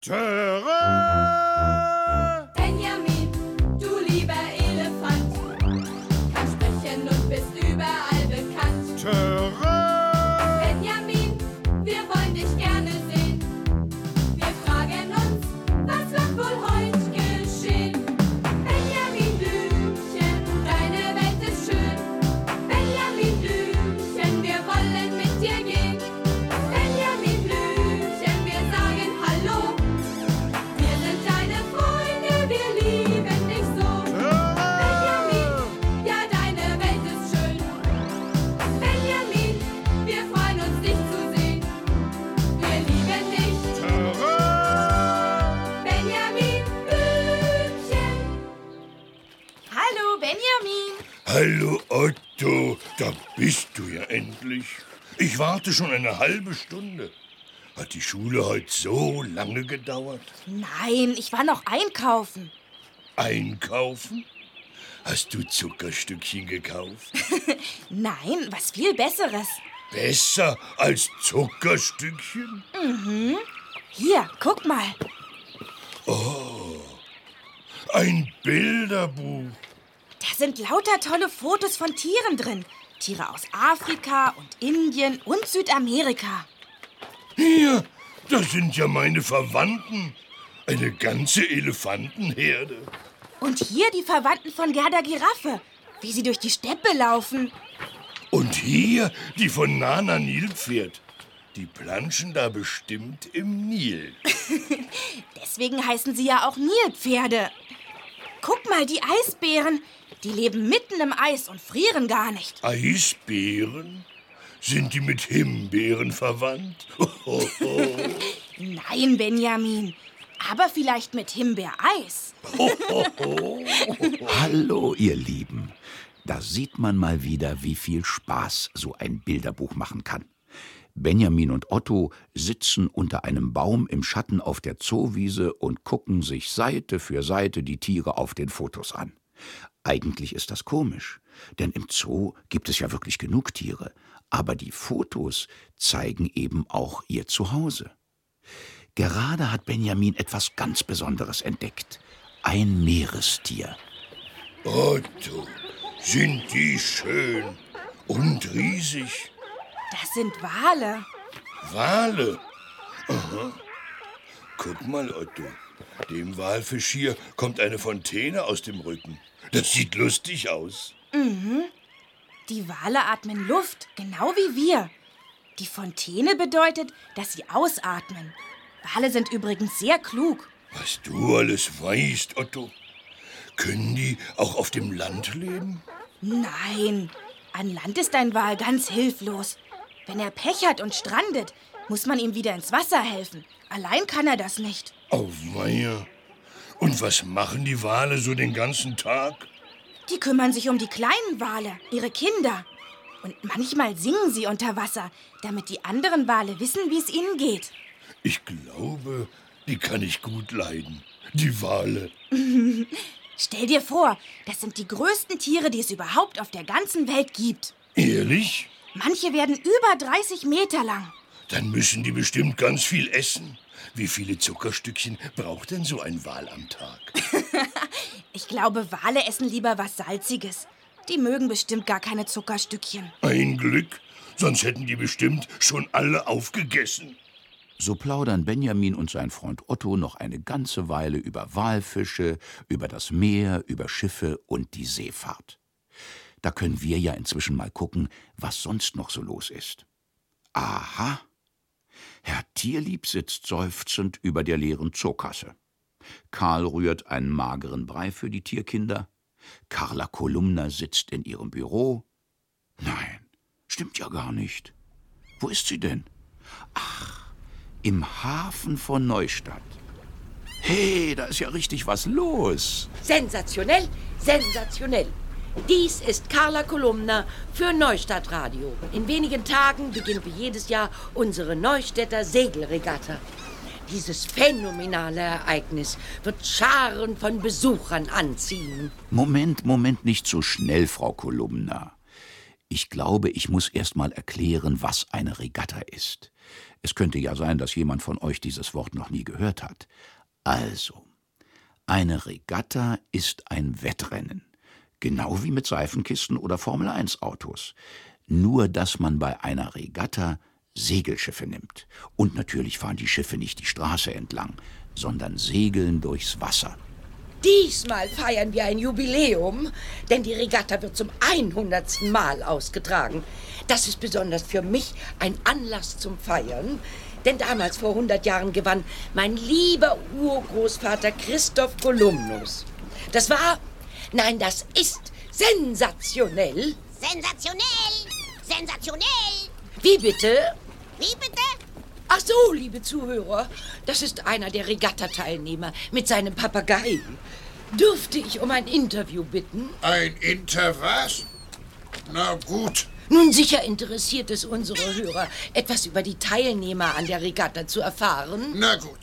Töre! Benjamin, du lieber Elefant, kannst sprechen und bist überall bekannt. Töre! Benjamin, wir wollen dich gerne sehen. Wir fragen uns, was wird wohl heute geschehen? Benjamin Blümchen, deine Welt ist schön. Benjamin Blümchen, wir wollen mit dir gehen. Benjamin Blümchen, wir sagen Hallo. Wir sind deine Freunde, wir lieben dich so. Benjamin, ja, deine Welt ist schön. Benjamin, wir freuen uns, dich zu sehen. Wir lieben dich. Töre! Benjamin Blümchen. Hallo, Benjamin. Hallo Otto, da bist du ja endlich. Ich warte schon eine halbe Stunde. Hat die Schule heute so lange gedauert? Nein, ich war noch einkaufen. Einkaufen? Hast du Zuckerstückchen gekauft? Nein, was viel Besseres. Besser als Zuckerstückchen? Hier, guck mal. Ein Bilderbuch. Da sind lauter tolle Fotos von Tieren drin. Tiere aus Afrika und Indien und Südamerika. Hier, das sind ja meine Verwandten. Eine ganze Elefantenherde. Und hier die Verwandten von Gerda Giraffe, wie sie durch die Steppe laufen. Und hier die von Nana Nilpferd. Die planschen da bestimmt im Nil. Deswegen heißen sie ja auch Nilpferde. Guck mal, die Eisbären. Die leben mitten im Eis und frieren gar nicht. Eisbären? Sind die mit Himbeeren verwandt? Nein, Benjamin. Aber vielleicht mit Himbeereis. Hallo, ihr Lieben. Da sieht man mal wieder, wie viel Spaß so ein Bilderbuch machen kann. Benjamin und Otto sitzen unter einem Baum im Schatten auf der Zoowiese und gucken sich Seite für Seite die Tiere auf den Fotos an. Eigentlich ist das komisch, denn im Zoo gibt es ja wirklich genug Tiere. Aber die Fotos zeigen eben auch ihr Zuhause. Gerade hat Benjamin etwas ganz Besonderes entdeckt. Ein Meerestier. Otto, sind die schön und riesig. Das sind Wale. Wale? Aha. Guck mal, Otto. Dem Walfisch hier kommt eine Fontäne aus dem Rücken. Das sieht lustig aus. Die Wale atmen Luft, genau wie wir. Die Fontäne bedeutet, dass sie ausatmen. Wale sind übrigens sehr klug. Was du alles weißt, Otto. Können die auch auf dem Land leben? Nein, an Land ist ein Wal ganz hilflos. Wenn er Pech hat und strandet, muss man ihm wieder ins Wasser helfen. Allein kann er das nicht. Auweia. Und was machen die Wale so den ganzen Tag? Die kümmern sich um die kleinen Wale, ihre Kinder. Und manchmal singen sie unter Wasser, damit die anderen Wale wissen, wie es ihnen geht. Ich glaube, die kann ich gut leiden. Die Wale. Stell dir vor, das sind die größten Tiere, die es überhaupt auf der ganzen Welt gibt. Ehrlich? Manche werden über 30 Meter lang. Dann müssen die bestimmt ganz viel essen. Wie viele Zuckerstückchen braucht denn so ein Wal am Tag? Ich glaube, Wale essen lieber was Salziges. Die mögen bestimmt gar keine Zuckerstückchen. Ein Glück, sonst hätten die bestimmt schon alle aufgegessen. So plaudern Benjamin und sein Freund Otto noch eine ganze Weile über Walfische, über das Meer, über Schiffe und die Seefahrt. Da können wir ja inzwischen mal gucken, was sonst noch so los ist. Aha! Herr Tierlieb sitzt seufzend über der leeren Zookasse. Karl rührt einen mageren Brei für die Tierkinder. Carla Kolumna sitzt in ihrem Büro. Nein, stimmt ja gar nicht. Wo ist sie denn? Ach, im Hafen von Neustadt. Hey, da ist ja richtig was los. Sensationell, sensationell. Dies ist Carla Kolumna für Neustadt Radio. In wenigen Tagen beginnt wie jedes Jahr unsere Neustädter Segelregatta. Dieses phänomenale Ereignis wird Scharen von Besuchern anziehen. Moment, nicht so schnell, Frau Kolumna. Ich glaube, ich muss erst mal erklären, was eine Regatta ist. Es könnte ja sein, dass jemand von euch dieses Wort noch nie gehört hat. Also, eine Regatta ist ein Wettrennen. Genau wie mit Seifenkisten oder Formel-1-Autos. Nur, dass man bei einer Regatta Segelschiffe nimmt. Und natürlich fahren die Schiffe nicht die Straße entlang, sondern segeln durchs Wasser. Diesmal feiern wir ein Jubiläum, denn die Regatta wird zum 100. Mal ausgetragen. Das ist besonders für mich ein Anlass zum Feiern, denn damals vor 100 Jahren gewann mein lieber Urgroßvater Christoph Kolumbus. Das ist sensationell. Sensationell! Sensationell! Wie bitte? Wie bitte? Ach so, liebe Zuhörer, das ist einer der Regattateilnehmer mit seinem Papagei. Dürfte ich um ein Interview bitten? Ein was? Na gut. Nun, sicher interessiert es unsere Hörer, etwas über die Teilnehmer an der Regatta zu erfahren. Na gut.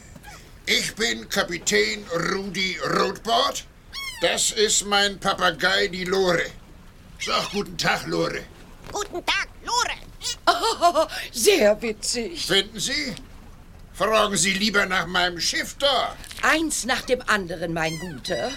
Ich bin Kapitän Rudi Rotbart. Das ist mein Papagei, die Lore. Sag guten Tag, Lore. Guten Tag, Lore. Oh, sehr witzig. Finden Sie? Fragen Sie lieber nach meinem Schiff da. Eins nach dem anderen, mein Guter.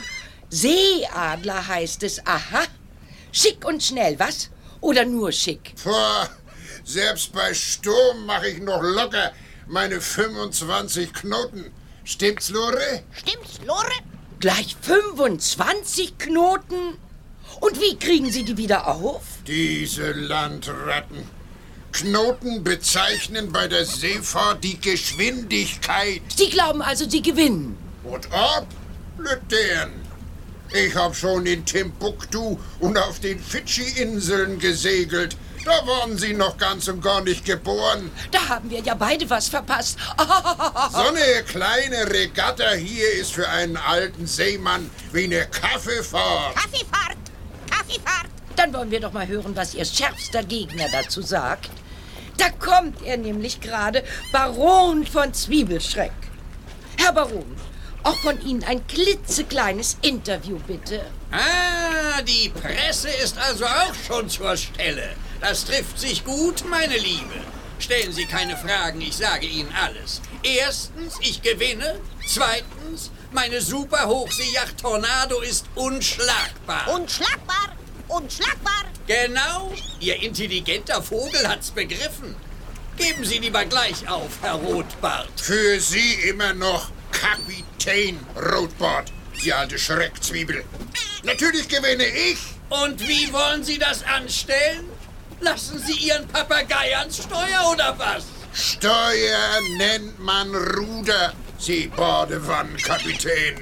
Seeadler heißt es, aha. Schick und schnell, was? Oder nur schick? Boah, selbst bei Sturm mache ich noch locker meine 25 Knoten. Stimmt's, Lore? Stimmt's, Lore? Gleich 25 Knoten? Und wie kriegen Sie die wieder auf? Diese Landratten. Knoten bezeichnen bei der Seefahrt die Geschwindigkeit. Sie glauben also, Sie gewinnen? Und ob? Lütern. Ich hab schon in Timbuktu und auf den Fidschi-Inseln gesegelt. Da waren Sie noch ganz und gar nicht geboren. Da haben wir ja beide was verpasst. So eine kleine Regatta hier ist für einen alten Seemann wie eine Kaffeefahrt. Kaffeefahrt! Kaffeefahrt! Dann wollen wir doch mal hören, was Ihr schärfster Gegner dazu sagt. Da kommt er nämlich gerade, Baron von Zwiebelschreck. Herr Baron, auch von Ihnen ein klitzekleines Interview, bitte. Ah, die Presse ist also auch schon zur Stelle. Das trifft sich gut, meine Liebe. Stellen Sie keine Fragen, ich sage Ihnen alles. Erstens, ich gewinne. Zweitens, meine Super-Hochseejacht Tornado ist unschlagbar. Unschlagbar! Unschlagbar! Genau, Ihr intelligenter Vogel hat's begriffen. Geben Sie lieber gleich auf, Herr Rotbart. Für Sie immer noch Kapitän Rotbart, die alte Schreckzwiebel. Natürlich gewinne ich. Und wie wollen Sie das anstellen? Lassen Sie Ihren Papagei ans Steuer oder was? Steuer nennt man Ruder, Sie Badewannenkapitän.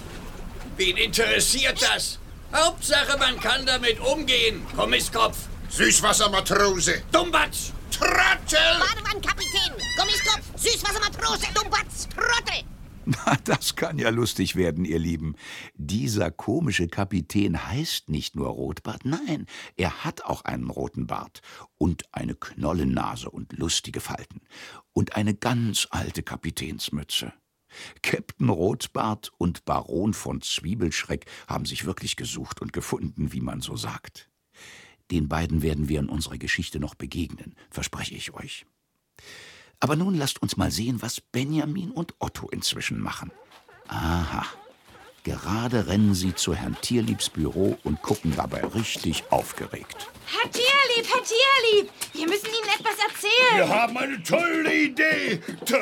Wen interessiert das? Hauptsache, man kann damit umgehen. Kommisskopf. Süßwassermatrose. Dummbatz. Trottel! Badewannnkapitän! Gummiskopf! Süßwassermatrose! Dummbatz! Trottel! Na, das kann ja lustig werden, ihr Lieben. Dieser komische Kapitän heißt nicht nur Rotbart, nein, er hat auch einen roten Bart und eine Knollennase und lustige Falten und eine ganz alte Kapitänsmütze. Käpt'n Rotbart und Baron von Zwiebelschreck haben sich wirklich gesucht und gefunden, wie man so sagt. Den beiden werden wir in unserer Geschichte noch begegnen, verspreche ich euch. Aber nun lasst uns mal sehen, was Benjamin und Otto inzwischen machen. Aha, gerade rennen sie zu Herrn Tierliebs Büro und gucken dabei richtig aufgeregt. Herr Tierlieb, wir müssen Ihnen etwas erzählen. Wir haben eine tolle Idee.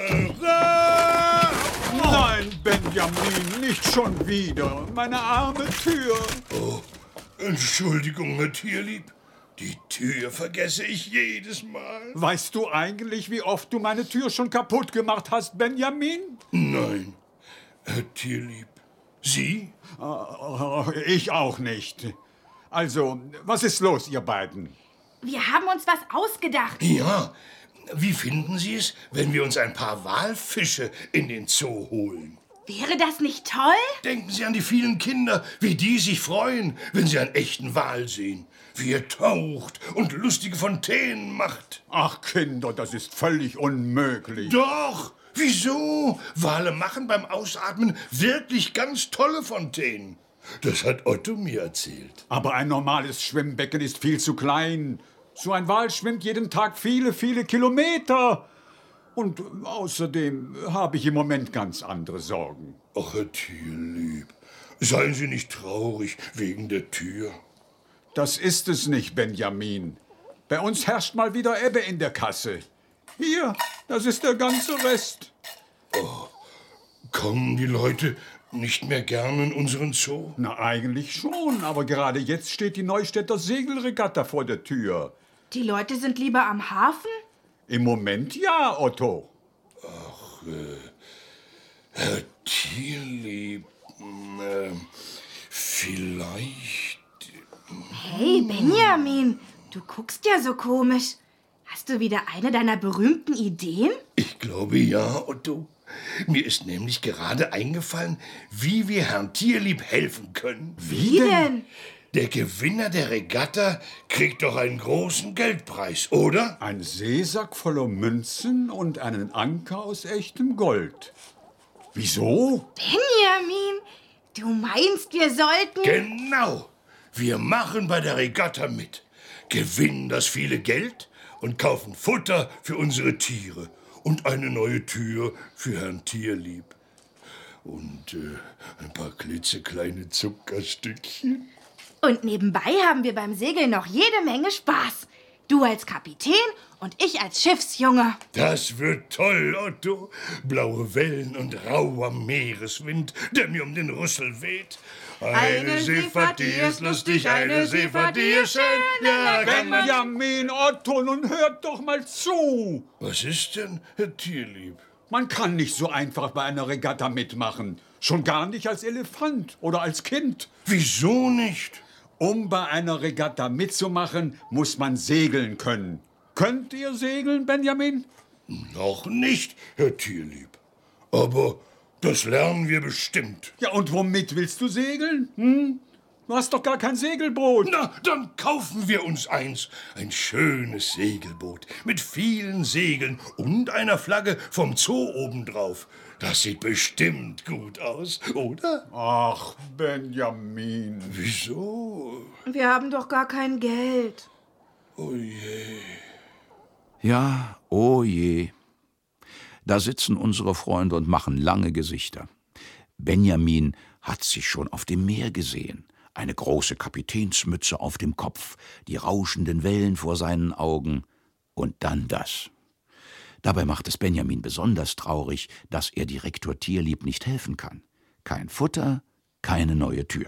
Tada! Nein, Benjamin, nicht schon wieder. Meine arme Tür. Oh, Entschuldigung, Herr Tierlieb. Die Tür vergesse ich jedes Mal. Weißt du eigentlich, wie oft du meine Tür schon kaputt gemacht hast, Benjamin? Nein, Herr Tierlieb. Sie? Ich auch nicht. Also, was ist los, ihr beiden? Wir haben uns was ausgedacht. Ja, wie finden Sie es, wenn wir uns ein paar Walfische in den Zoo holen? Wäre das nicht toll? Denken Sie an die vielen Kinder, wie die sich freuen, wenn sie einen echten Wal sehen. Wie er taucht und lustige Fontänen macht. Ach, Kinder, das ist völlig unmöglich. Doch, wieso? Wale machen beim Ausatmen wirklich ganz tolle Fontänen. Das hat Otto mir erzählt. Aber ein normales Schwimmbecken ist viel zu klein. So ein Wal schwimmt jeden Tag viele, viele Kilometer. Und außerdem habe ich im Moment ganz andere Sorgen. Ach, Herr Tierlieb, seien Sie nicht traurig wegen der Tür. Das ist es nicht, Benjamin. Bei uns herrscht mal wieder Ebbe in der Kasse. Hier, das ist der ganze Rest. Oh, kommen die Leute nicht mehr gern in unseren Zoo? Na, eigentlich schon, aber gerade jetzt steht die Neustädter Segelregatta vor der Tür. Die Leute sind lieber am Hafen? Im Moment ja, Otto. Ach, Herr Tierlieb, vielleicht... Hey, Benjamin, du guckst ja so komisch. Hast du wieder eine deiner berühmten Ideen? Ich glaube ja, Otto. Mir ist nämlich gerade eingefallen, wie wir Herrn Tierlieb helfen können. Wie denn? Der Gewinner der Regatta kriegt doch einen großen Geldpreis, oder? Ein Seesack voller Münzen und einen Anker aus echtem Gold. Wieso? Benjamin, du meinst, wir sollten... Genau. Wir machen bei der Regatta mit, gewinnen das viele Geld und kaufen Futter für unsere Tiere und eine neue Tür für Herrn Tierlieb. Und ein paar klitzekleine Zuckerstückchen. Und nebenbei haben wir beim Segeln noch jede Menge Spaß. Du als Kapitän und ich als Schiffsjunge. Das wird toll, Otto. Blaue Wellen und rauer Meereswind, der mir um den Rüssel weht. Eine Seefahrt, die ist lustig, eine Seefahrt, die ist schön. Ja, Benjamin, Otto, nun hört doch mal zu. Was ist denn, Herr Tierlieb? Man kann nicht so einfach bei einer Regatta mitmachen. Schon gar nicht als Elefant oder als Kind. Wieso nicht? Um bei einer Regatta mitzumachen, muss man segeln können. Könnt ihr segeln, Benjamin? Noch nicht, Herr Tierlieb. Aber das lernen wir bestimmt. Ja, und womit willst du segeln? Hm? Du hast doch gar kein Segelboot. Na, dann kaufen wir uns eins. Ein schönes Segelboot mit vielen Segeln und einer Flagge vom Zoo obendrauf. Das sieht bestimmt gut aus, oder? Ach, Benjamin. Wieso? Wir haben doch gar kein Geld. Oh je. Ja, oh je. Da sitzen unsere Freunde und machen lange Gesichter. Benjamin hat sich schon auf dem Meer gesehen. Eine große Kapitänsmütze auf dem Kopf, die rauschenden Wellen vor seinen Augen und dann das. Dabei macht es Benjamin besonders traurig, dass er Direktor Tierlieb nicht helfen kann. Kein Futter, keine neue Tür.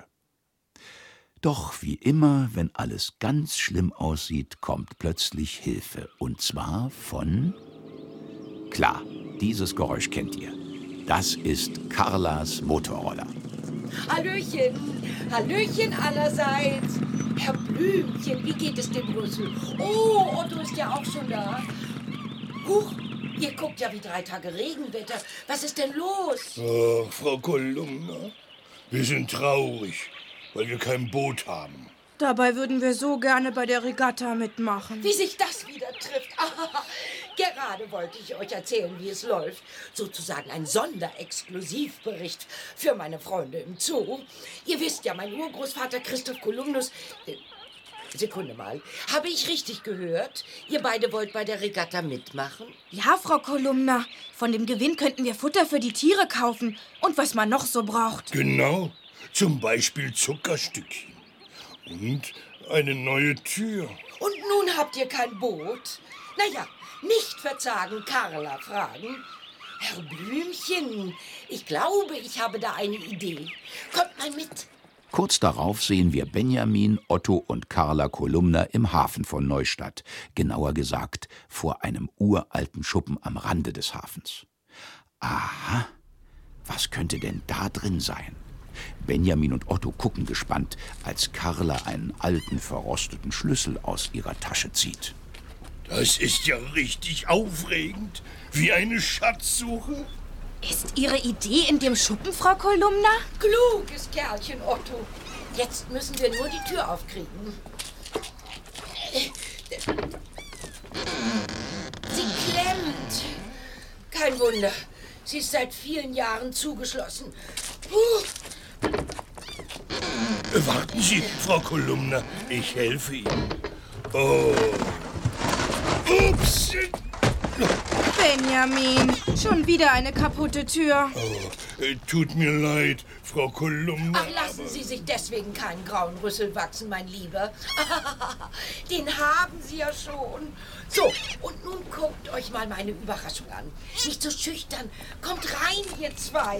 Doch wie immer, wenn alles ganz schlimm aussieht, kommt plötzlich Hilfe. Und zwar von... Klar, dieses Geräusch kennt ihr. Das ist Carlas Motorroller. Hallöchen, Hallöchen allerseits. Herr Blümchen, wie geht es dem Rüssel? Oh, Otto ist ja auch schon da. Huch, ihr guckt ja wie 3 Tage Regenwetter. Was ist denn los? Ach, Frau Kolumna, wir sind traurig, weil wir kein Boot haben. Dabei würden wir so gerne bei der Regatta mitmachen. Wie sich das wieder trifft. Ah, gerade wollte ich euch erzählen, wie es läuft. Sozusagen ein Sonderexklusivbericht für meine Freunde im Zoo. Ihr wisst ja, mein Urgroßvater Christoph Kolumbus... Sekunde mal. Habe ich richtig gehört? Ihr beide wollt bei der Regatta mitmachen? Ja, Frau Kolumna. Von dem Gewinn könnten wir Futter für die Tiere kaufen. Und was man noch so braucht. Genau, zum Beispiel Zuckerstückchen. Und eine neue Tür. Und nun habt ihr kein Boot? Naja, nicht verzagen, Carla fragen. Herr Blümchen, ich glaube, ich habe da eine Idee. Kommt mal mit. Kurz darauf sehen wir Benjamin, Otto und Carla Kolumna im Hafen von Neustadt. Genauer gesagt, vor einem uralten Schuppen am Rande des Hafens. Aha, was könnte denn da drin sein? Benjamin und Otto gucken gespannt, als Carla einen alten, verrosteten Schlüssel aus ihrer Tasche zieht. Das ist ja richtig aufregend, wie eine Schatzsuche. Ist Ihre Idee in dem Schuppen, Frau Kolumna? Kluges Kerlchen, Otto. Jetzt müssen wir nur die Tür aufkriegen. Sie klemmt. Kein Wunder. Sie ist seit vielen Jahren zugeschlossen. Warten Sie, Frau Kolumna, ich helfe Ihnen. Oh. Ups. Benjamin, schon wieder eine kaputte Tür. Oh, tut mir leid, Frau Kolumna. Ach, lassen Sie sich deswegen keinen grauen Rüssel wachsen, mein Lieber. Den haben Sie ja schon. So, und nun guckt euch mal meine Überraschung an. Nicht so schüchtern. Kommt rein, ihr zwei.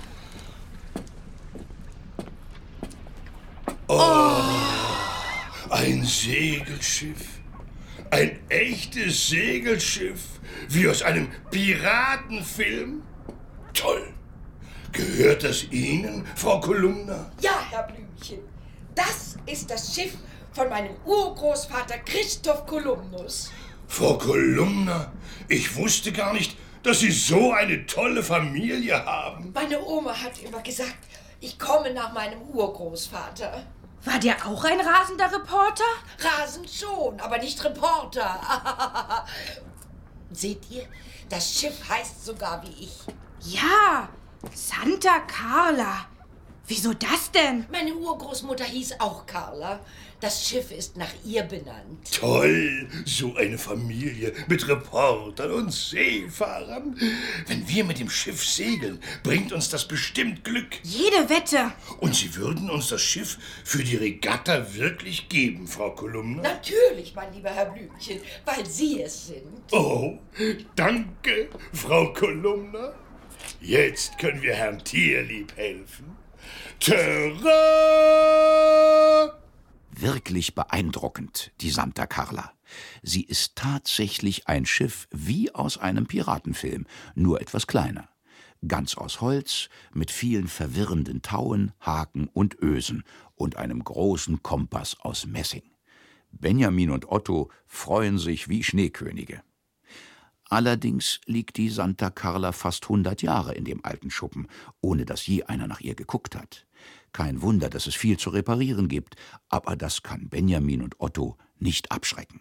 Oh, ein Segelschiff. Ein echtes Segelschiff. Wie aus einem Piratenfilm. Toll. Gehört das Ihnen, Frau Kolumna? Ja, Herr Blümchen. Das ist das Schiff von meinem Urgroßvater Christoph Kolumbus. Frau Kolumna, ich wusste gar nicht, dass Sie so eine tolle Familie haben. Meine Oma hat immer gesagt, ich komme nach meinem Urgroßvater. War der auch ein rasender Reporter? Rasend schon, aber nicht Reporter. Seht ihr, das Schiff heißt sogar wie ich. Ja, Santa Carla. Wieso das denn? Meine Urgroßmutter hieß auch Carla. Das Schiff ist nach ihr benannt. Toll, so eine Familie mit Reportern und Seefahrern. Wenn wir mit dem Schiff segeln, bringt uns das bestimmt Glück. Jede Wette. Und Sie würden uns das Schiff für die Regatta wirklich geben, Frau Kolumna? Natürlich, mein lieber Herr Blümchen, weil Sie es sind. Oh, danke, Frau Kolumna. Jetzt können wir Herrn Tierlieb helfen. Terrain! Wirklich beeindruckend, die Santa Carla. Sie ist tatsächlich ein Schiff wie aus einem Piratenfilm, nur etwas kleiner. Ganz aus Holz, mit vielen verwirrenden Tauen, Haken und Ösen und einem großen Kompass aus Messing. Benjamin und Otto freuen sich wie Schneekönige. Allerdings liegt die Santa Carla fast 100 Jahre in dem alten Schuppen, ohne dass je einer nach ihr geguckt hat. Kein Wunder, dass es viel zu reparieren gibt, aber das kann Benjamin und Otto nicht abschrecken.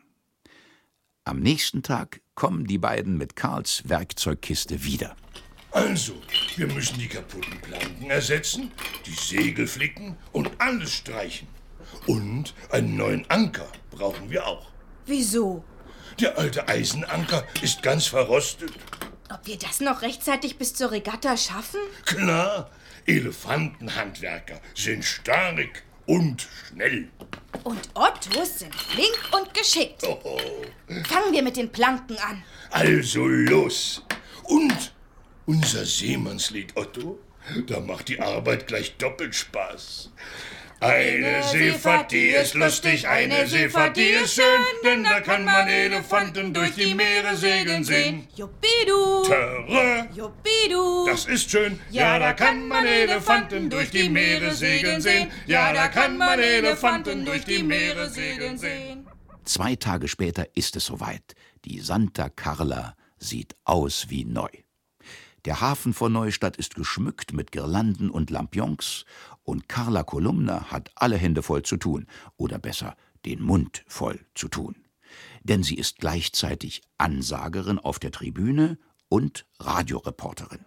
Am nächsten Tag kommen die beiden mit Karls Werkzeugkiste wieder. Also, wir müssen die kaputten Planken ersetzen, die Segel flicken und alles streichen. Und einen neuen Anker brauchen wir auch. Wieso? Der alte Eisenanker ist ganz verrostet. Ob wir das noch rechtzeitig bis zur Regatta schaffen? Klar, Elefantenhandwerker sind stark und schnell. Und Ottos sind flink und geschickt. Oh. Fangen wir mit den Planken an. Also los. Und unser Seemannslied, Otto, da macht die Arbeit gleich doppelt Spaß. Eine Seefahrt, die ist lustig, eine Seefahrt, die ist schön, denn da kann man Elefanten durch die Meere segeln sehen. Juppidu, Terrain, Juppidu. das ist schön, ja, da kann man Elefanten durch die Meere segeln sehen. Ja, da kann man Elefanten durch die Meere segeln sehen. 2 Tage später ist es soweit. Die Santa Carla sieht aus wie neu. Der Hafen von Neustadt ist geschmückt mit Girlanden und Lampions und Carla Kolumna hat alle Hände voll zu tun, oder besser, den Mund voll zu tun. Denn sie ist gleichzeitig Ansagerin auf der Tribüne und Radioreporterin.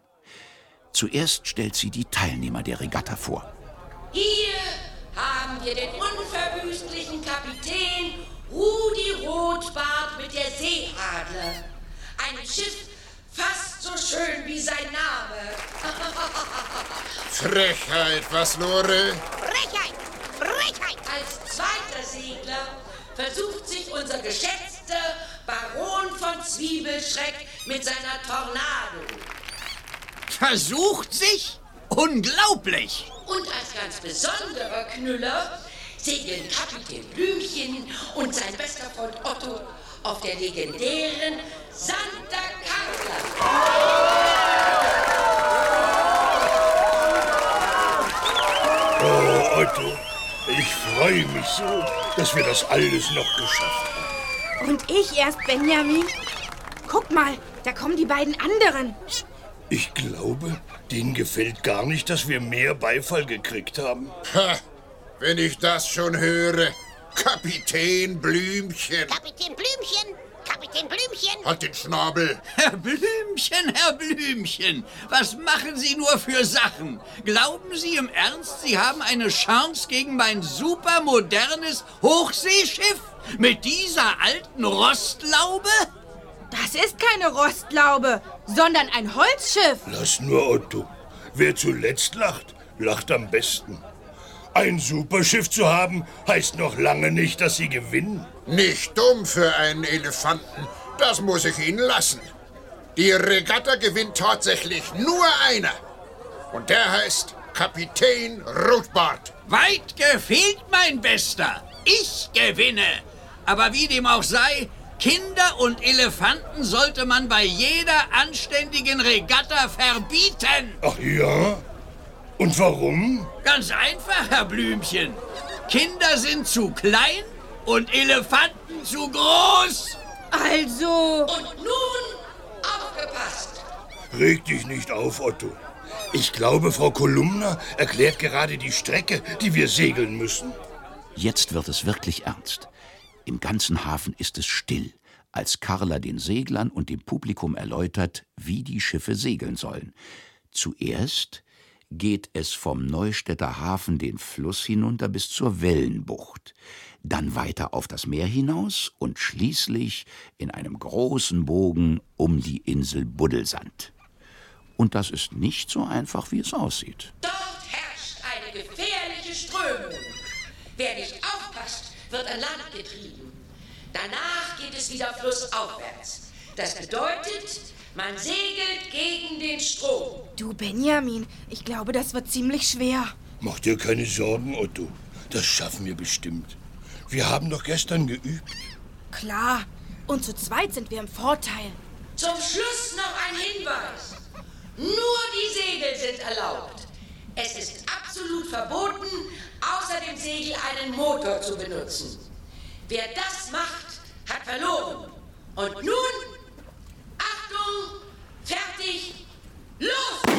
Zuerst stellt sie die Teilnehmer der Regatta vor. Hier haben wir den unverwüstlichen Kapitän Rudi Rotbart mit der Seeadler. Ein Schiff fast so schön wie sein Name. Frechheit, was, Lore? Frechheit! Frechheit! Als zweiter Segler versucht sich unser geschätzter Baron von Zwiebelschreck mit seiner Tornado. Versucht sich? Unglaublich! Und als ganz besonderer Knüller segeln Kapitän Blümchen und sein bester Freund Otto auf der legendären Santa Carla. Oh, Otto, ich freue mich so, dass wir das alles noch geschafft haben. Und ich erst, Benjamin. Guck mal, da kommen die beiden anderen. Ich glaube, denen gefällt gar nicht, dass wir mehr Beifall gekriegt haben. Ha, wenn ich das schon höre. Kapitän Blümchen. Kapitän Blümchen! Kapitän Blümchen! Blümchen! Halt den Schnabel! Herr Blümchen, was machen Sie nur für Sachen? Glauben Sie im Ernst, Sie haben eine Chance gegen mein supermodernes Hochseeschiff? Mit dieser alten Rostlaube? Das ist keine Rostlaube, sondern ein Holzschiff. Lass nur, Otto. Wer zuletzt lacht, lacht am besten. Ein Superschiff zu haben, heißt noch lange nicht, dass Sie gewinnen. Nicht dumm für einen Elefanten. Das muss ich Ihnen lassen. Die Regatta gewinnt tatsächlich nur einer. Und der heißt Kapitän Rotbart. Weit gefehlt, mein Bester. Ich gewinne. Aber wie dem auch sei, Kinder und Elefanten sollte man bei jeder anständigen Regatta verbieten. Ach ja? Und warum? Ganz einfach, Herr Blümchen. Kinder sind zu klein und Elefanten zu groß. Also... Und nun aufgepasst. Reg dich nicht auf, Otto. Ich glaube, Frau Kolumna erklärt gerade die Strecke, die wir segeln müssen. Jetzt wird es wirklich ernst. Im ganzen Hafen ist es still, als Karla den Seglern und dem Publikum erläutert, wie die Schiffe segeln sollen. Zuerst geht es vom Neustädter Hafen den Fluss hinunter bis zur Wellenbucht, dann weiter auf das Meer hinaus und schließlich in einem großen Bogen um die Insel Buddelsand. Und das ist nicht so einfach, wie es aussieht. Dort herrscht eine gefährliche Strömung. Wer nicht aufpasst, wird an Land getrieben. Danach geht es wieder flussaufwärts. Das bedeutet, man segelt gegen den Strom. Du, Benjamin, ich glaube, das wird ziemlich schwer. Mach dir keine Sorgen, Otto. Das schaffen wir bestimmt. Wir haben doch gestern geübt. Klar. Und zu zweit sind wir im Vorteil. Zum Schluss noch ein Hinweis. Nur die Segel sind erlaubt. Es ist absolut verboten, außer dem Segel einen Motor zu benutzen. Wer das macht, hat verloren. Und nun, Achtung, fertig, los!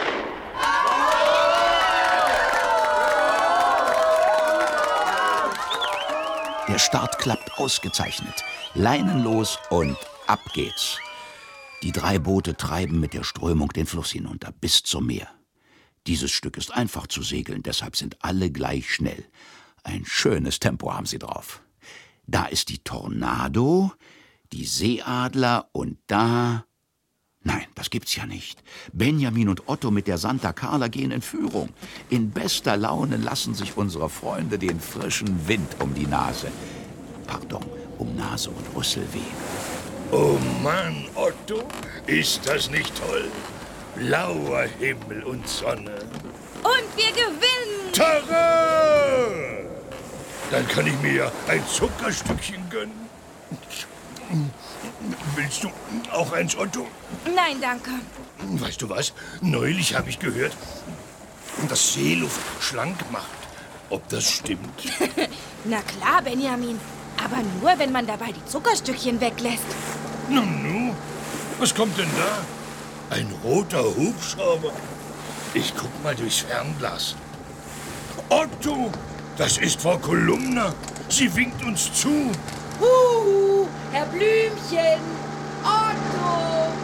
Der Start klappt ausgezeichnet. Leinen los und ab geht's. Die 3 Boote treiben mit der Strömung den Fluss hinunter bis zum Meer. Dieses Stück ist einfach zu segeln, deshalb sind alle gleich schnell. Ein schönes Tempo haben sie drauf. Da ist die Tornado, die Seeadler und da... Nein, das gibt's ja nicht. Benjamin und Otto mit der Santa Carla gehen in Führung. In bester Laune lassen sich unsere Freunde den frischen Wind um die Nase. Pardon, um Nase und Rüssel wehen. Oh Mann, Otto, ist das nicht toll? Blauer Himmel und Sonne. Und wir gewinnen! Tada! Dann kann ich mir ja ein Zuckerstückchen gönnen. Willst du auch eins, Otto? Nein, danke. Weißt du was? Neulich habe ich gehört, dass Seeluft schlank macht. Ob das stimmt? Na klar, Benjamin. Aber nur, wenn man dabei die Zuckerstückchen weglässt. Nu, was kommt denn da? Ein roter Hubschrauber? Ich guck mal durchs Fernglas. Otto, das ist Frau Kolumna. Sie winkt uns zu. Herr Blümchen, Otto!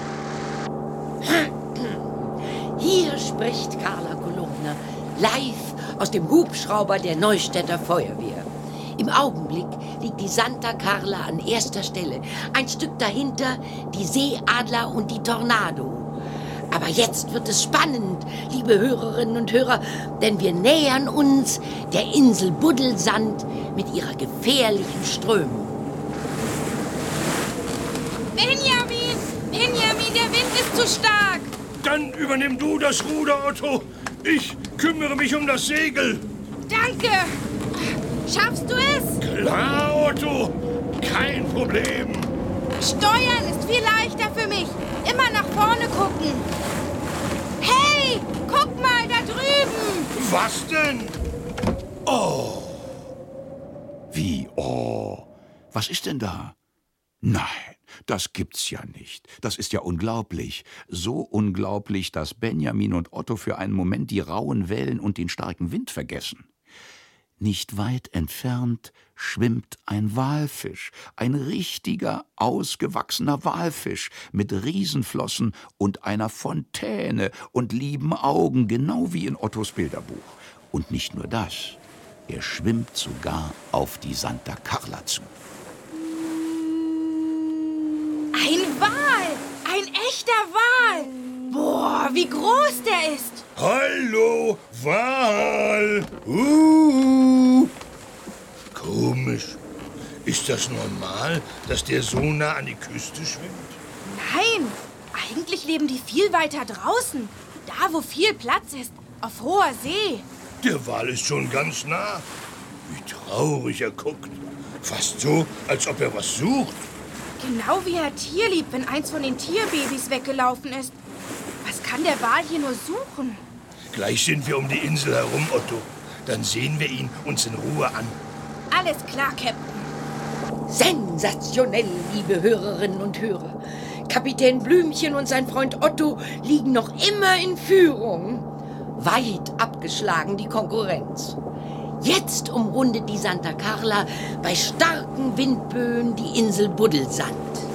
Hier spricht Karla Kolumna, live aus dem Hubschrauber der Neustädter Feuerwehr. Im Augenblick liegt die Santa Carla an erster Stelle. Ein Stück dahinter die Seeadler und die Tornado. Aber jetzt wird es spannend, liebe Hörerinnen und Hörer, denn wir nähern uns der Insel Buddelsand mit ihrer gefährlichen Strömung. Benjamin, der Wind ist zu stark. Dann übernimm du das Ruder, Otto. Ich kümmere mich um das Segel. Danke. Schaffst du es? Klar, Otto. Kein Problem. Steuern ist viel leichter für mich. Immer nach vorne gucken. Hey, guck mal da drüben. Was denn? Oh. Wie, oh? Was ist denn da? Nein, das gibt's ja nicht. Das ist ja unglaublich. So unglaublich, dass Benjamin und Otto für einen Moment die rauen Wellen und den starken Wind vergessen. Nicht weit entfernt schwimmt ein Walfisch, ein richtiger, ausgewachsener Walfisch mit Riesenflossen und einer Fontäne und lieben Augen, genau wie in Ottos Bilderbuch. Und nicht nur das, er schwimmt sogar auf die Santa Carla zu. Ein Wal! Ein echter Wal! Boah, wie groß der ist! Hallo, Wal! Komisch. Ist das normal, dass der so nah an die Küste schwimmt? Nein, eigentlich leben die viel weiter draußen. Da, wo viel Platz ist, auf hoher See. Der Wal ist schon ganz nah. Wie traurig er guckt. Fast so, als ob er was sucht. Genau wie Herr Tierlieb, wenn eins von den Tierbabys weggelaufen ist. Was kann der Wal hier nur suchen? Gleich sind wir um die Insel herum, Otto. Dann sehen wir ihn uns in Ruhe an. Alles klar, Captain. Sensationell, liebe Hörerinnen und Hörer. Kapitän Blümchen und sein Freund Otto liegen noch immer in Führung. Weit abgeschlagen die Konkurrenz. Jetzt umrundet die Santa Carla bei starken Windböen die Insel Buddelsand.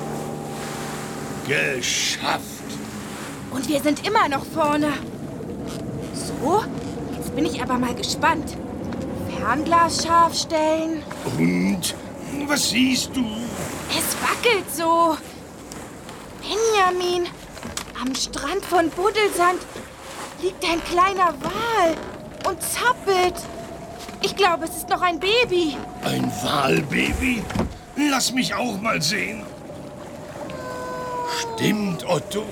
Geschafft! Und wir sind immer noch vorne. So, jetzt bin ich aber mal gespannt. Fernglas scharf stellen. Und? Was siehst du? Es wackelt so. Benjamin, am Strand von Buddelsand liegt ein kleiner Wal und zappelt. Ich glaube, es ist noch ein Baby. Ein Walbaby? Lass mich auch mal sehen. Stimmt, Otto.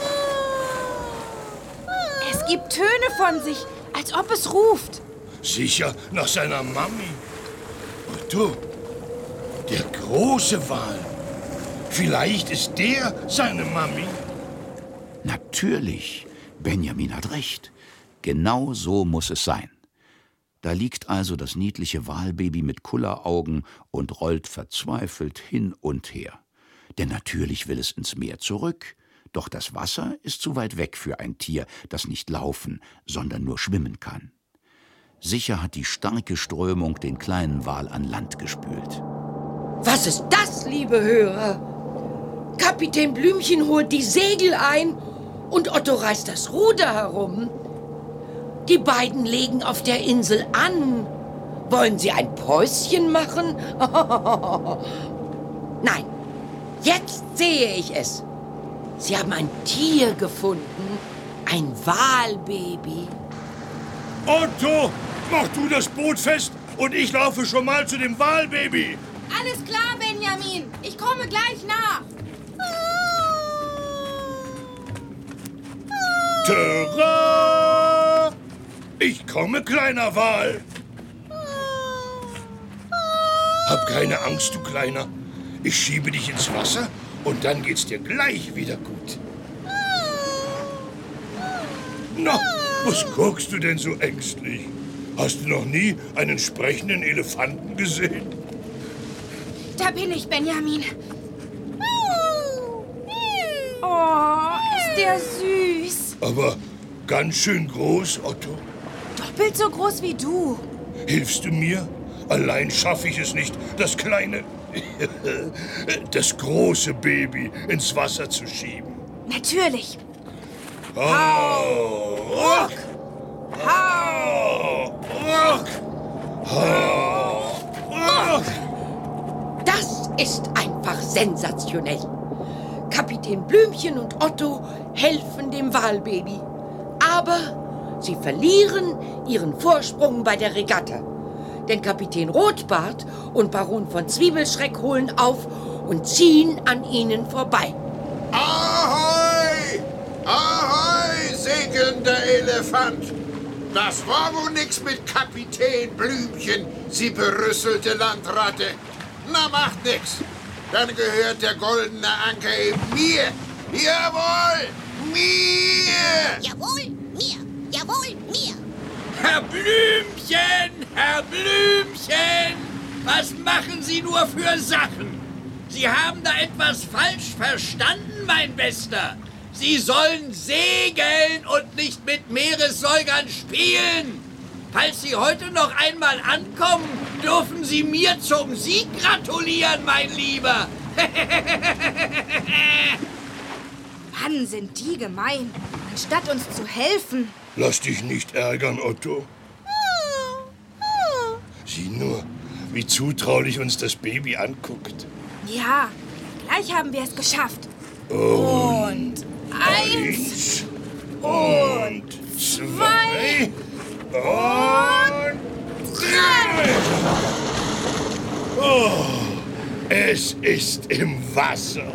Es gibt Töne von sich, als ob es ruft. Sicher nach seiner Mami. Otto, der große Wal. Vielleicht ist der seine Mami. Natürlich, Benjamin hat recht. Genau so muss es sein. Da liegt also das niedliche Walbaby mit Kulleraugen und rollt verzweifelt hin und her. Denn natürlich will es ins Meer zurück. Doch das Wasser ist zu weit weg für ein Tier, das nicht laufen, sondern nur schwimmen kann. Sicher hat die starke Strömung den kleinen Wal an Land gespült. Was ist das, liebe Hörer? Kapitän Blümchen holt die Segel ein und Otto reißt das Ruder herum. Die beiden legen auf der Insel an. Wollen sie ein Päuschen machen? Nein, jetzt sehe ich es. Sie haben ein Tier gefunden, ein Walbaby. Otto, mach du das Boot fest und ich laufe schon mal zu dem Walbaby. Alles klar, Benjamin. Ich komme gleich nach. Tada! Ich komme, kleiner Wal. Hab keine Angst, du Kleiner. Ich schiebe dich ins Wasser und dann geht's dir gleich wieder gut. Na, was guckst du denn so ängstlich? Hast du noch nie einen sprechenden Elefanten gesehen? Da bin ich, Benjamin. Oh, ist der süß. Aber ganz schön groß, Otto. Doppelt so groß wie du. Hilfst du mir? Allein schaffe ich es nicht, das kleine, das große Baby ins Wasser zu schieben. Natürlich. Hau! Ruck! Hau! Ruck! Hau! Ruck! Das ist einfach sensationell. Kapitän Blümchen und Otto helfen dem Walbaby. Aber sie verlieren ihren Vorsprung bei der Regatta. Denn Kapitän Rotbart und Baron von Zwiebelschreck holen auf und ziehen an ihnen vorbei. Ahoi! Ahoi, segelnder Elefant! Das war wohl nix mit Kapitän Blümchen, Sie berüsselte Landratte. Na, macht nix. Dann gehört der goldene Anker eben mir. Jawohl, mir! Jawohl, mir. Jawohl, mir. Herr Blümchen, Herr Blümchen! Was machen Sie nur für Sachen? Sie haben da etwas falsch verstanden, mein Bester. Sie sollen segeln und nicht mit Meeressäugern spielen. Falls Sie heute noch einmal ankommen, dürfen Sie mir zum Sieg gratulieren, mein Lieber. Mann, sind die gemein, anstatt uns zu helfen. Lass dich nicht ärgern, Otto. Sieh nur, wie zutraulich uns das Baby anguckt. Ja, gleich haben wir es geschafft. Und eins. Und zwei. Und drei. Oh, es ist im Wasser.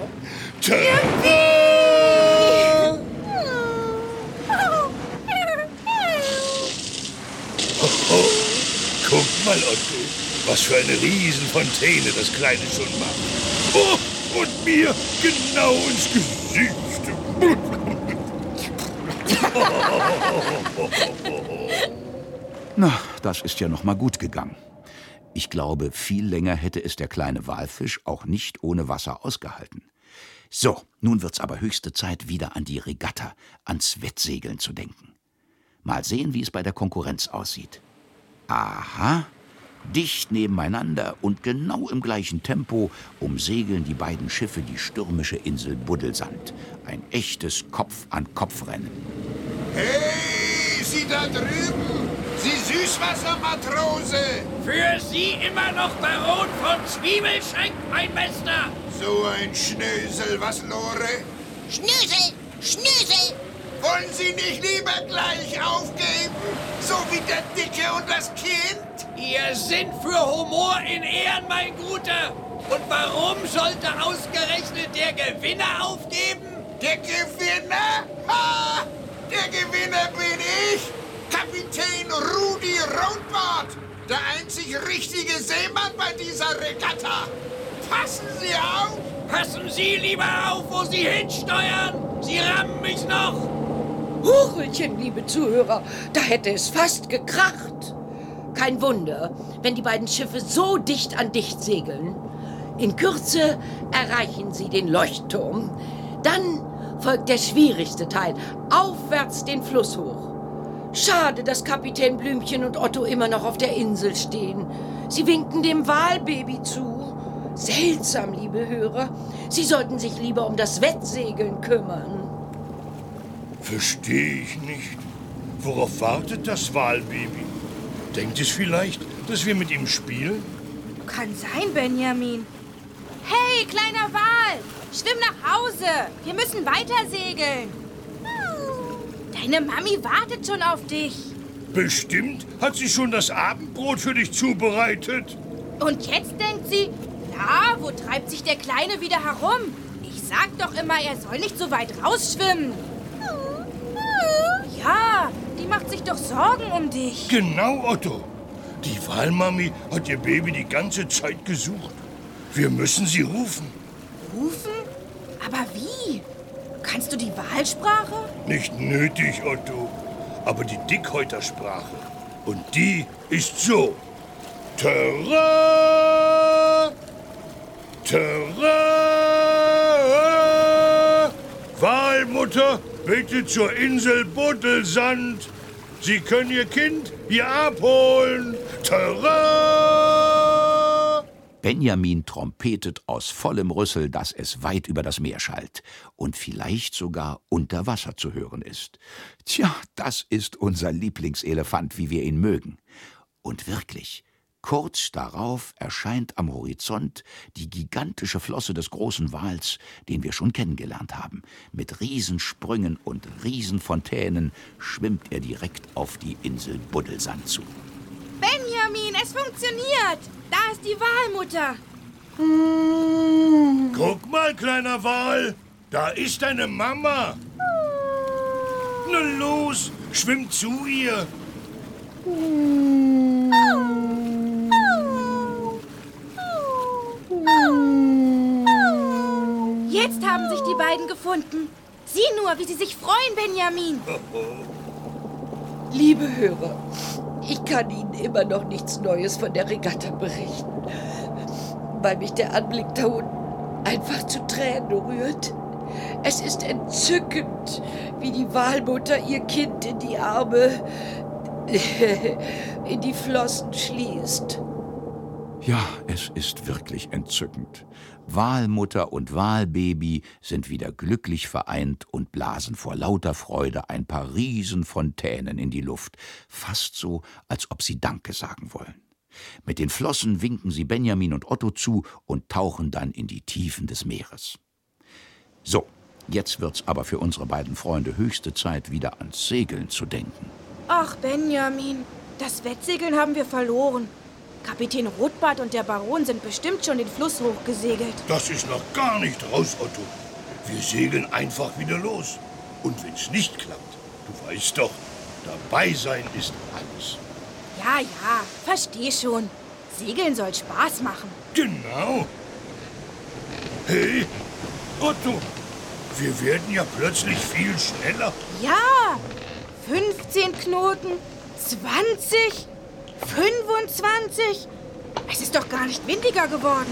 Guck mal, Otto, was für eine Riesenfontäne das Kleine schon macht. Oh, und mir genau ins Gesicht. Na, das ist ja noch mal gut gegangen. Ich glaube, viel länger hätte es der kleine Walfisch auch nicht ohne Wasser ausgehalten. So, nun wird's aber höchste Zeit, wieder an die Regatta, ans Wettsegeln zu denken. Mal sehen, wie es bei der Konkurrenz aussieht. Aha, dicht nebeneinander und genau im gleichen Tempo umsegeln die beiden Schiffe die stürmische Insel Buddelsand. Ein echtes Kopf-an-Kopf-Rennen. Hey, Sie da drüben! Sie Süßwassermatrose! Für Sie immer noch Baron von Zwiebelschenk, mein Bester. So ein Schnösel, was, Lore? Schnösel, Schnösel. Wollen Sie nicht lieber gleich aufgeben? So wie der Dicke und das Kind? Ihr sind für Humor in Ehren, mein Guter. Und warum sollte ausgerechnet der Gewinner aufgeben? Der Gewinner? Ha! Der Gewinner bin ich! Kapitän Rudi Rotbart! Der einzig richtige Seemann bei dieser Regatta! Passen Sie auf! Passen Sie lieber auf, wo Sie hinsteuern! Sie rammen mich noch! Huchelchen, liebe Zuhörer, da hätte es fast gekracht. Kein Wunder, wenn die beiden Schiffe so dicht an dicht segeln. In Kürze erreichen sie den Leuchtturm. Dann folgt der schwierigste Teil, aufwärts den Fluss hoch. Schade, dass Kapitän Blümchen und Otto immer noch auf der Insel stehen. Sie winken dem Walbaby zu. Seltsam, liebe Hörer. Sie sollten sich lieber um das Wettsegeln kümmern. Verstehe ich nicht. Worauf wartet das Walbaby? Denkt es vielleicht, dass wir mit ihm spielen? Kann sein, Benjamin. Hey, kleiner Wal, schwimm nach Hause. Wir müssen weiter segeln. Deine Mami wartet schon auf dich. Bestimmt hat sie schon das Abendbrot für dich zubereitet. Und jetzt denkt sie, na, wo treibt sich der Kleine wieder herum? Ich sag doch immer, er soll nicht so weit rausschwimmen. Ja, die macht sich doch Sorgen um dich. Genau, Otto. Die Walmami hat ihr Baby die ganze Zeit gesucht. Wir müssen sie rufen. Rufen? Aber wie? Kannst du die Walsprache? Nicht nötig, Otto. Aber die Dickhäutersprache. Und die ist so. Terra! Terra! Walmutter, bitte zur Insel Buddelsand. Sie können Ihr Kind hier abholen. Terra! Benjamin trompetet aus vollem Rüssel, dass es weit über das Meer schallt und vielleicht sogar unter Wasser zu hören ist. Tja, das ist unser Lieblingselefant, wie wir ihn mögen. Und wirklich, kurz darauf erscheint am Horizont die gigantische Flosse des großen Wals, den wir schon kennengelernt haben. Mit Riesensprüngen und Riesenfontänen schwimmt er direkt auf die Insel Buddelsand zu. Benjamin, es funktioniert. Da ist die Walmutter. Guck mal, kleiner Wal. Da ist deine Mama. Na los, schwimm zu ihr. Jetzt haben sich die beiden gefunden. Sieh nur, wie sie sich freuen, Benjamin. Liebe Hörer, ich kann Ihnen immer noch nichts Neues von der Regatta berichten, weil mich der Anblick da unten einfach zu Tränen rührt. Es ist entzückend, wie die Walmutter ihr Kind in die Arme in die Flossen schließt. Ja, es ist wirklich entzückend. Walmutter und Walbaby sind wieder glücklich vereint und blasen vor lauter Freude ein paar Riesenfontänen in die Luft, fast so, als ob sie Danke sagen wollen. Mit den Flossen winken sie Benjamin und Otto zu und tauchen dann in die Tiefen des Meeres. So, jetzt wird's aber für unsere beiden Freunde höchste Zeit, wieder ans Segeln zu denken. Ach, Benjamin, das Wettsegeln haben wir verloren. Kapitän Rotbart und der Baron sind bestimmt schon den Fluss hochgesegelt. Das ist noch gar nicht raus, Otto. Wir segeln einfach wieder los. Und wenn's nicht klappt, du weißt doch, dabei sein ist alles. Ja, versteh schon. Segeln soll Spaß machen. Genau. Hey, Otto, wir werden ja plötzlich viel schneller. Ja, 15 Knoten, 20, 25. Es ist doch gar nicht windiger geworden.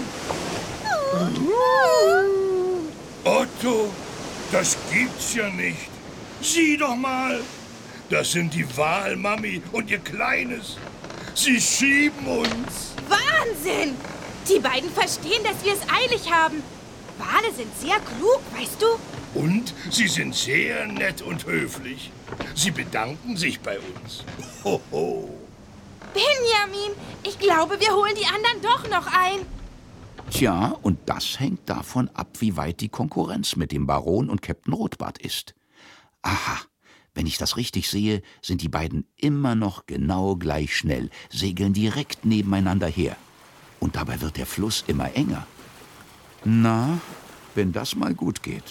Otto, das gibt's ja nicht. Sieh doch mal. Das sind die Walmami und ihr Kleines. Sie schieben uns. Wahnsinn! Die beiden verstehen, dass wir es eilig haben. Wale sind sehr klug, weißt du? Und sie sind sehr nett und höflich. Sie bedanken sich bei uns. Hoho. Benjamin, ich glaube, wir holen die anderen doch noch ein. Tja, und das hängt davon ab, wie weit die Konkurrenz mit dem Baron und Captain Rotbart ist. Aha, wenn ich das richtig sehe, sind die beiden immer noch genau gleich schnell, segeln direkt nebeneinander her. Und dabei wird der Fluss immer enger. Na, wenn das mal gut geht.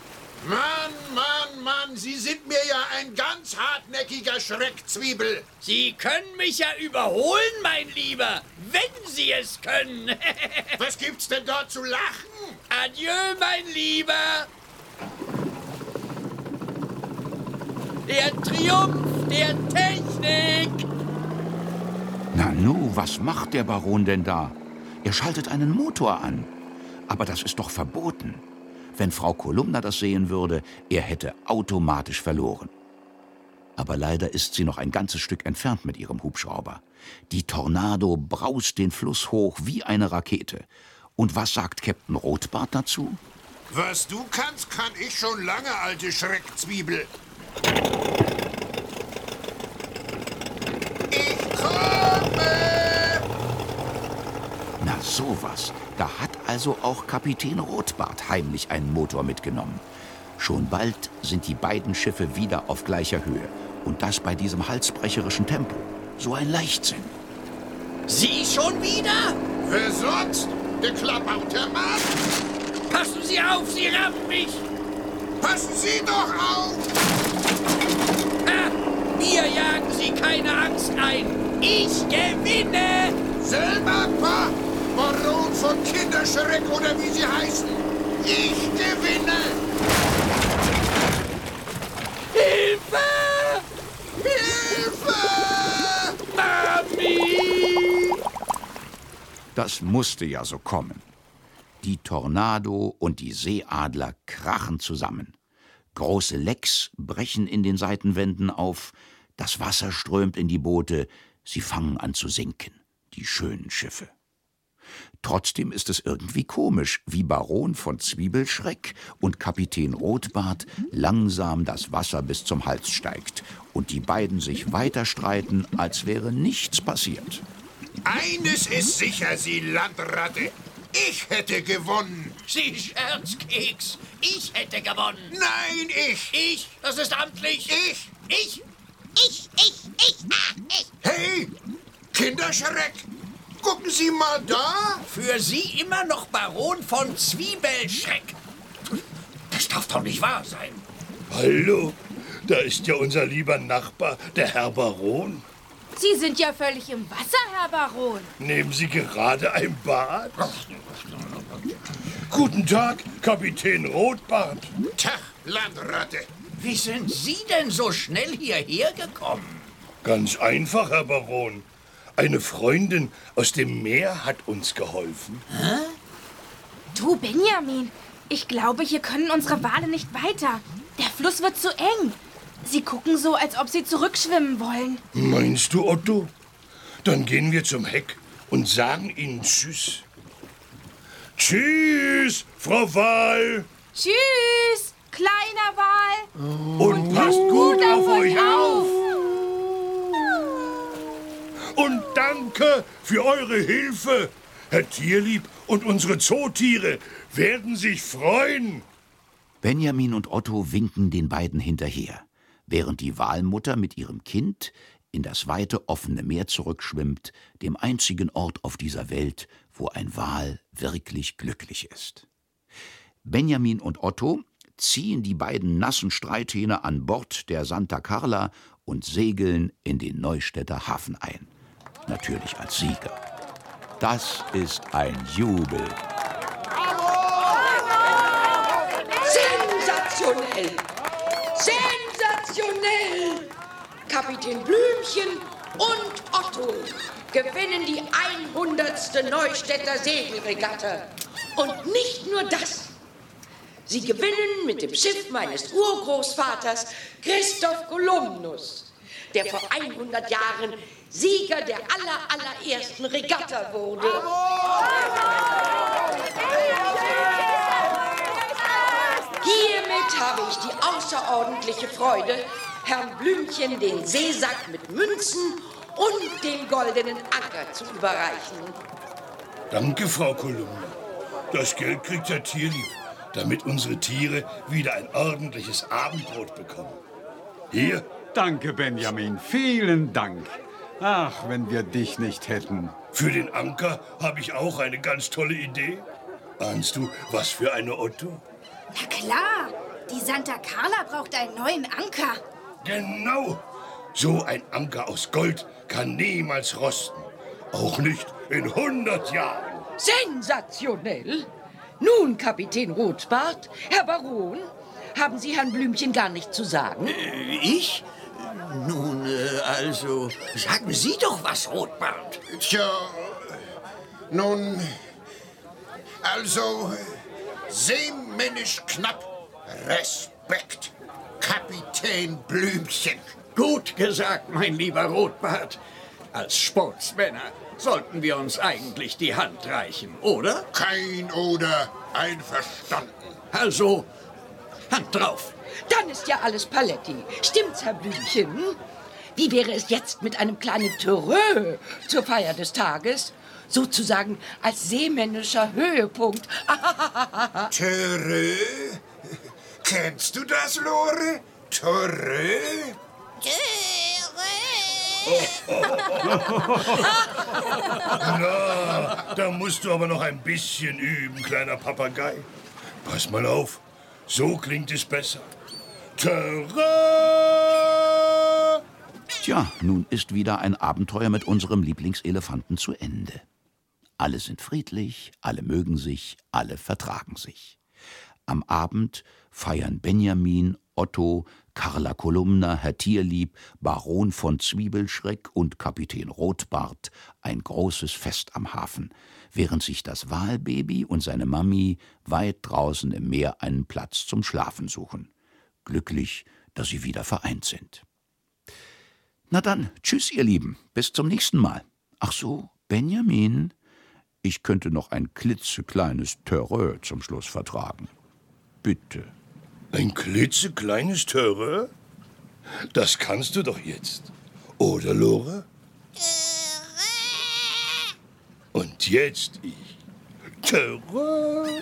Mann, Sie sind mir ja ein ganz hartnäckiger Schreckzwiebel. Sie können mich ja überholen, mein Lieber, wenn Sie es können. Was gibt's denn dort zu lachen? Adieu, mein Lieber. Der Triumph der Technik. Nanu, was macht der Baron denn da? Er schaltet einen Motor an. Aber das ist doch verboten. Wenn Frau Kolumna das sehen würde, er hätte automatisch verloren. Aber leider ist sie noch ein ganzes Stück entfernt mit ihrem Hubschrauber. Die Tornado braust den Fluss hoch wie eine Rakete. Und was sagt Captain Rotbart dazu? Was du kannst, kann ich schon lange, alte Schreckzwiebel. Ich komme! Na sowas, da hat also auch Kapitän Rotbart heimlich einen Motor mitgenommen. Schon bald sind die beiden Schiffe wieder auf gleicher Höhe. Und das bei diesem halsbrecherischen Tempo. So ein Leichtsinn. Sie schon wieder? Wer sonst? Der klapperte Mann? Passen Sie auf, Sie rammen mich! Passen Sie doch auf! Ha! Mir jagen Sie keine Angst ein! Ich gewinne! Silberpa, Baron von Kinderschreck oder wie sie heißen. Ich gewinne! Hilfe! Hilfe! Mami! Das musste ja so kommen. Die Tornado und die Seeadler krachen zusammen. Große Lecks brechen in den Seitenwänden auf, das Wasser strömt in die Boote, sie fangen an zu sinken, die schönen Schiffe. Trotzdem ist es irgendwie komisch, wie Baron von Zwiebelschreck und Kapitän Rotbart langsam das Wasser bis zum Hals steigt und die beiden sich weiter streiten, als wäre nichts passiert. Eines ist sicher, Sie Landratte. Ich hätte gewonnen. Sie Scherzkeks! Ich hätte gewonnen! Nein, ich. Ich? Das ist amtlich! Ich. Ich? Ich. Hey, Kinderschreck. Gucken Sie mal da. Für Sie immer noch Baron von Zwiebelschreck! Das darf doch nicht wahr sein! Hallo, da ist ja unser lieber Nachbar, der Herr Baron. Sie sind ja völlig im Wasser, Herr Baron. Nehmen Sie gerade ein Bad? Guten Tag, Kapitän Rotbart. Tag, Landratte. Wie sind Sie denn so schnell hierher gekommen? Ganz einfach, Herr Baron. Eine Freundin aus dem Meer hat uns geholfen. Du, Benjamin, ich glaube, hier können unsere Wale nicht weiter. Der Fluss wird zu eng. Sie gucken so, als ob sie zurückschwimmen wollen. Meinst du, Otto? Dann gehen wir zum Heck und sagen ihnen Tschüss. Tschüss, Frau Wal. Tschüss, kleiner Wal. Und passt gut auf euch auf. Und danke für eure Hilfe. Herr Tierlieb und unsere Zootiere werden sich freuen. Benjamin und Otto winken den beiden hinterher, während die Walmutter mit ihrem Kind in das weite, offene Meer zurückschwimmt, dem einzigen Ort auf dieser Welt, wo ein Wal wirklich glücklich ist. Benjamin und Otto ziehen die beiden nassen Streithähne an Bord der Santa Carla und segeln in den Neustädter Hafen ein. Natürlich als Sieger. Das ist ein Jubel. Sensationell! Sensationell! Kapitän Blümchen und Otto gewinnen die 100. Neustädter Segelregatta. Und nicht nur das. Sie gewinnen mit dem Schiff meines Urgroßvaters Christoph Kolumbus, der vor 100 Jahren Sieger der allerersten Regatta wurde. Hiermit habe ich die außerordentliche Freude, Herrn Blümchen den Seesack mit Münzen und den goldenen Anker zu überreichen. Danke, Frau Kolumna. Das Geld kriegt Herr Tierlieb, damit unsere Tiere wieder ein ordentliches Abendbrot bekommen. Hier. Danke, Benjamin. Vielen Dank. Ach, wenn wir dich nicht hätten. Für den Anker habe ich auch eine ganz tolle Idee. Ahnst du, was für eine, Otto? Na klar, die Santa Carla braucht einen neuen Anker. Genau. So ein Anker aus Gold kann niemals rosten. Auch nicht in 100 Jahren. Sensationell! Nun, Kapitän Rotbart, Herr Baron, haben Sie Herrn Blümchen gar nicht zu sagen? Ich? Nun, also, sagen Sie doch was, Rotbart. Tja, nun, also, seemännisch knapp, Respekt, Kapitän Blümchen. Gut gesagt, mein lieber Rotbart. Als Sportsmänner sollten wir uns eigentlich die Hand reichen, oder? Kein Oder, einverstanden. Also, Hand drauf. Dann ist ja alles Paletti. Stimmt's, Herr Blümchen? Wie wäre es jetzt mit einem kleinen Terreux zur Feier des Tages? Sozusagen als seemännischer Höhepunkt. Terreux? Kennst du das, Lore? Terreux? Na, da musst du aber noch ein bisschen üben, kleiner Papagei. Pass mal auf, so klingt es besser. Terreux! Tja, nun ist wieder ein Abenteuer mit unserem Lieblingselefanten zu Ende. Alle sind friedlich, alle mögen sich, alle vertragen sich. Am Abend feiern Benjamin, Otto, Carla Kolumna, Herr Tierlieb, Baron von Zwiebelschreck und Kapitän Rotbart ein großes Fest am Hafen, während sich das Walbaby und seine Mami weit draußen im Meer einen Platz zum Schlafen suchen. Glücklich, dass sie wieder vereint sind. Na dann, tschüss, ihr Lieben, bis zum nächsten Mal. Ach so, Benjamin, ich könnte noch ein klitzekleines Terreux zum Schluss vertragen. Bitte. Ein klitzekleines Terreux? Das kannst du doch jetzt. Oder, Lore? Und jetzt ich. Terreux.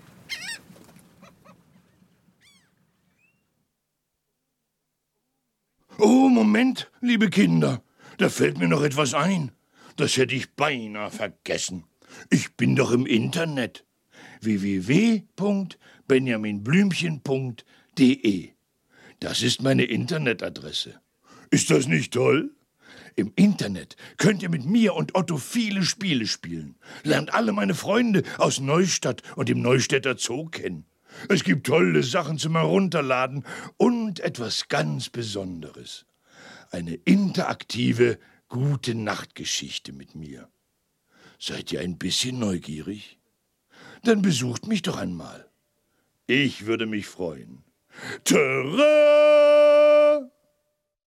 Oh, Moment, liebe Kinder. Da fällt mir noch etwas ein. Das hätte ich beinahe vergessen. Ich bin doch im Internet. www.benjaminblümchen.de. Das ist meine Internetadresse. Ist das nicht toll? Im Internet könnt ihr mit mir und Otto viele Spiele spielen. Lernt alle meine Freunde aus Neustadt und dem Neustädter Zoo kennen. Es gibt tolle Sachen zum Herunterladen und etwas ganz Besonderes. Eine interaktive Gute-Nacht-Geschichte mit mir. Seid ihr ein bisschen neugierig? Dann besucht mich doch einmal. Ich würde mich freuen. Terreux!